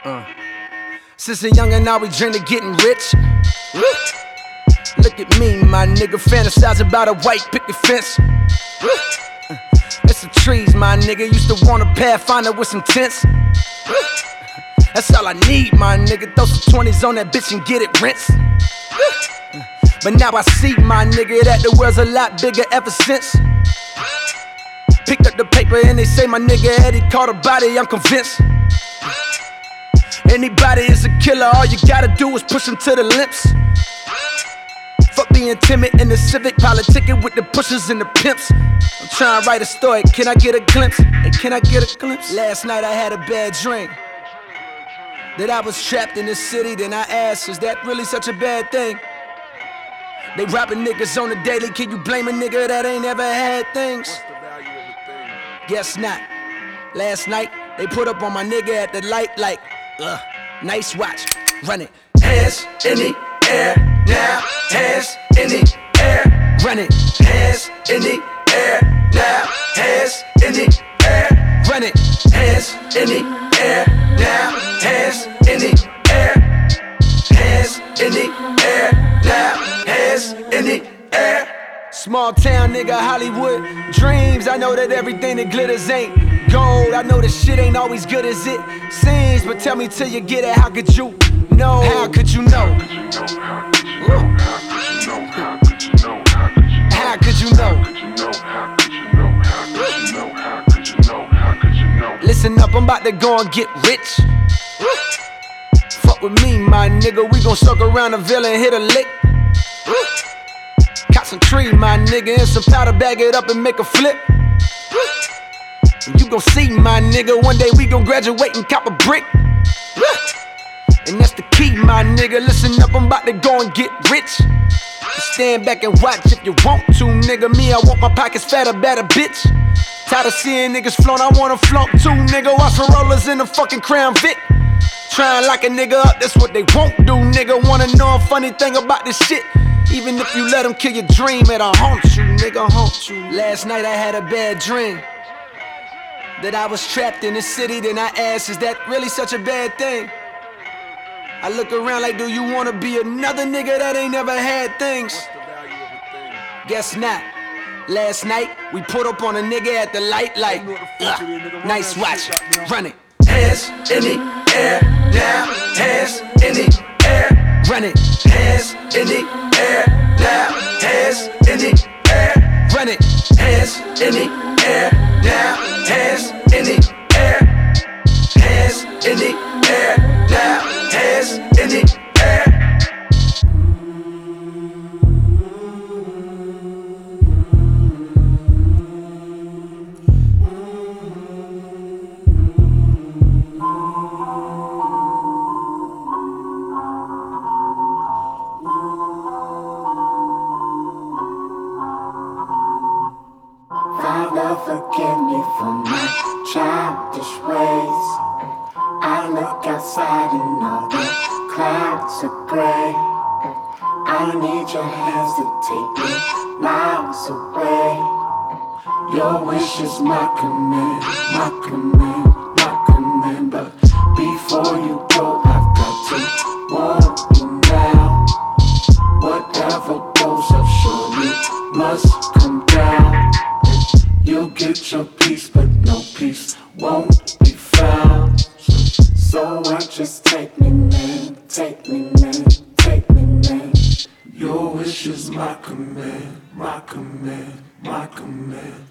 Since a youngin', now we dream of getting rich. Look at me, my nigga, fantasize about a white picket fence. It's the trees, my nigga, used to want a Pathfinder with some tents. That's all I need, my nigga, throw some 20s on that bitch and get it rinsed. But now I see, my nigga, that the world's a lot bigger ever since. Picked up the paper and they say my nigga Eddie caught a body, I'm convinced. Anybody is a killer, all you gotta do is push him to the lips. Fuck being timid in the civic, politicking with the pushers and the pimps. I'm trying to write a story, can I get a glimpse? Hey, can I get a glimpse? Last night I had a bad dream that I was trapped in the city, then I asked, is that really such a bad thing? They robbing niggas on the daily, can you blame a nigga that ain't ever had things? What's the value of a thing? Guess not. Last night, they put up on my nigga at the light like, nice watch, run it. Hands in the air now, hands in the air, run it. Hands in the air now, hands in the air, run it. Hands in the air now, hands in the air, hands in the air now, hands in the air. Small town nigga, Hollywood dreams. I know that everything that glitters ain't gold. I know this shit ain't always good as it seems, but tell me till you get it, how could you know? How could you know? How could you know? Listen up, I'm about to go and get rich. Fuck with me, my nigga, we gon' circle around the villa and hit a lick. Concentrate, my nigga, and some powder, bag it up and make a flip. And you gon' see, my nigga, one day we gon' graduate and cop a brick. And that's the key, my nigga, listen up, I'm about to go and get rich. Just stand back and watch if you want to, nigga. Me, I want my pockets fatter, better, bitch. Tired of seeing niggas flaunt, I wanna flaunt too, nigga. Watch for rollers in the fucking Crown Vic. Tryin' lock a nigga up, that's what they won't do, nigga. Wanna know a funny thing about this shit? Even if you let them kill your dream, it'll haunt you, nigga, haunt you. Last night I had a bad dream that I was trapped in the city, then I asked, is that really such a bad thing? I look around like, do you wanna be another nigga that ain't never had things? What's the value of a thing? Guess not. Last night, we put up on a nigga at the light like, nice watch, run it. Hands in the air now, hands in the air, run it. Hands in the air now, hands in the air, run it. Hands in the air now, hands in the air, hands in the air now, hands in the air. Father, forgive me for my childish ways. I look outside and all the clouds are gray. I need your hands to take me miles away. Your wish is my command, my command, my command. But before you go, I've got to warn you now. Whatever goes up surely must come down. You'll get your peace, but no peace won't be found. So why just take me, man, take me, man, take me, man. Your wish is my command, my command, my command.